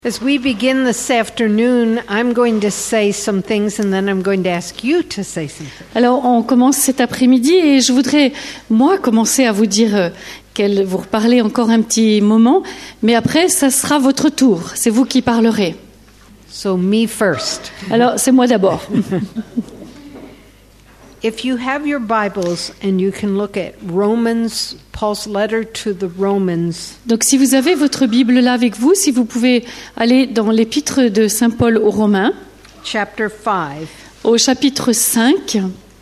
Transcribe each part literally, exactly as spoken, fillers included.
As we begin this afternoon, I'm going to say some things and then I'm going to ask you to say something. Alors, on commence cet après-midi et je voudrais, moi, commencer à vous dire, euh, qu'elle, vous reparler encore un petit moment, mais après, ça sera votre tour. C'est vous qui parlerez. So me first. Alors, c'est moi d'abord. If you have your Bibles and you can look at Romans, Paul's letter to the Romans. Donc, si vous avez votre Bible là avec vous, si vous pouvez aller dans l'épître de Saint Paul aux Romains, Chapter five. au chapitre cinq,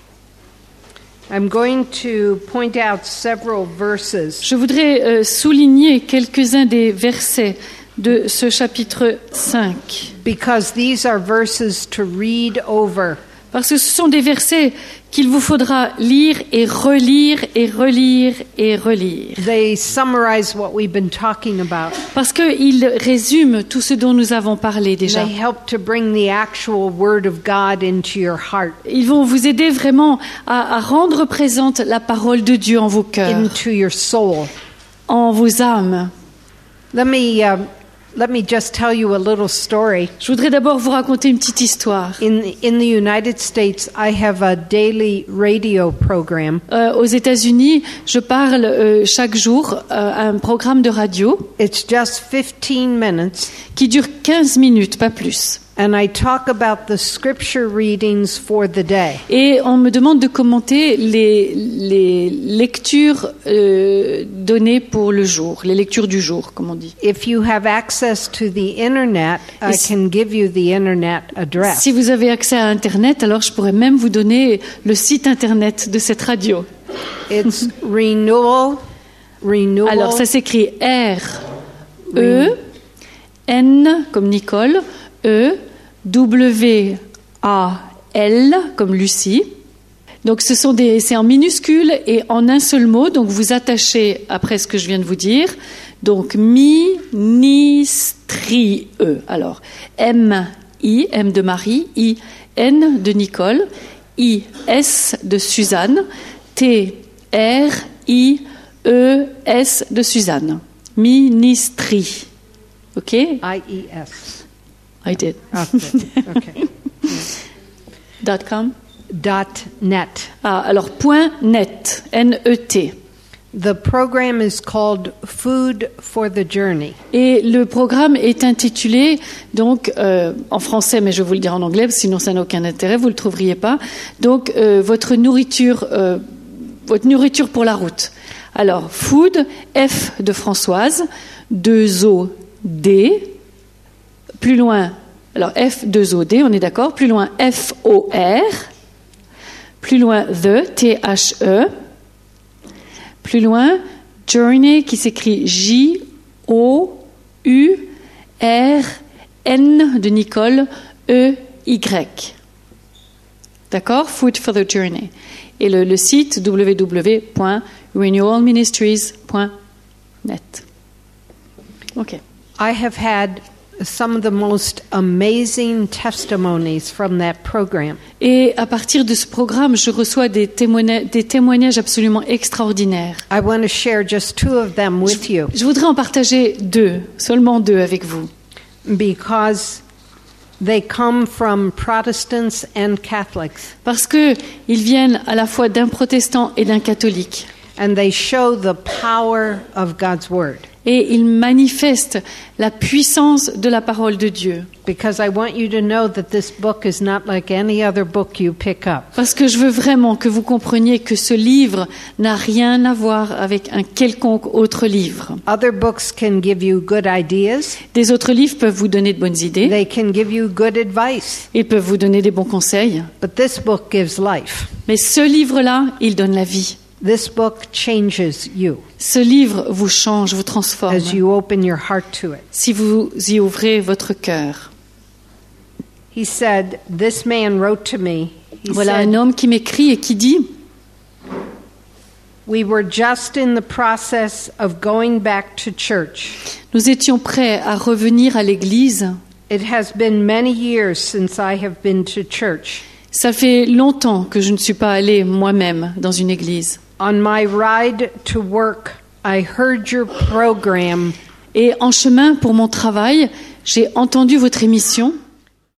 I'm going to point out several verses. je voudrais euh, souligner quelques-uns des versets de ce chapitre cinq. Because these are verses to read over. Parce que ce sont des versets qu'il vous faudra lire et relire et relire et relire. They summarize what we've been talking about. Parce qu'ils résument tout ce dont nous avons parlé déjà. They help to bring the actual word of God into your heart. Ils vont vous aider vraiment à, à rendre présente la parole de Dieu en vos cœurs, Into your soul. en vos âmes. Let me uh, let me just tell you a little story. Je voudrais d'abord vous raconter une petite histoire. In in the United States, I have a daily radio program. Euh, aux États-Unis, je parle euh, chaque jour euh, à un programme de radio It's just fifteen minutes, qui dure quinze minutes, pas plus. and I talk about the scripture readings for the day. Et on me demande de commenter les, les lectures euh, données pour le jour, les lectures du jour, comme on dit. If you have access to the internet, I Yes. can give you the internet address. Si vous avez accès à Internet, alors je pourrais même vous donner le site Internet de cette radio. It's renewal, renewal. Alors ça s'écrit R, E, N comme Nicole, E, W, A, L comme Lucie. Donc ce sont des, c'est en minuscule et en un seul mot. Donc vous attachez après ce que je viens de vous dire. Donc ministrie. Alors M, I, M de Marie, I, N de Nicole, I, S de Suzanne, T, R, I, E, S de Suzanne. Ministrie. OK? I E S. I did. Okay. Dot com. Dot net. Ah, alors point net, N E T. The program is called Food for the Journey. Et le programme est intitulé, donc, euh, en français, mais je vais vous le dire en anglais, sinon ça n'a aucun intérêt, vous ne le trouveriez pas. Donc, euh, votre nourriture, euh, votre nourriture pour la route. Alors, food, F de Françoise, deux O, D. Plus loin, alors F, deux O, D, on est d'accord. Plus loin, F O R. Plus loin, the, T H E. Plus loin, journey qui s'écrit J O U R N de Nicole E Y. D'accord? Food for the Journey. Et le, le site w w w point renewal ministries point net. OK. I have had some of the most amazing testimonies from that program. Et à partir de ce programme, je reçois des témoignages, des témoignages absolument extraordinaires. I want to share just two of them with you Je voudrais en partager deux, seulement deux avec vous. because they come from Protestants and Catholics, Parce que ils viennent à la fois d'un protestant et d'un catholique. and they show the power of God's Word. Et ils manifestent la puissance de la parole de Dieu. Because I want you to know that this book is not like any other book you pick up. Parce que je veux vraiment que vous compreniez que ce livre n'a rien à voir avec un quelconque autre livre. Other books can give you good ideas. Des autres livres peuvent vous donner de bonnes idées, They can give you good advice. ils peuvent vous donner des bons conseils. But this book gives life. Mais ce livre-là, il donne la vie. This book changes you Ce livre vous change, vous transforme, as you open your heart to it. si vous y ouvrez votre cœur. He said, this man wrote to me. He Voilà said, un homme qui m'écrit et qui dit we were just in the process of going back to church. « Nous étions prêts à revenir à l'église. It has been many years since I have been to church. Ça fait longtemps que je ne suis pas allée moi-même dans une église. On my ride to work, I heard your program Et en chemin pour mon travail, j'ai entendu votre émission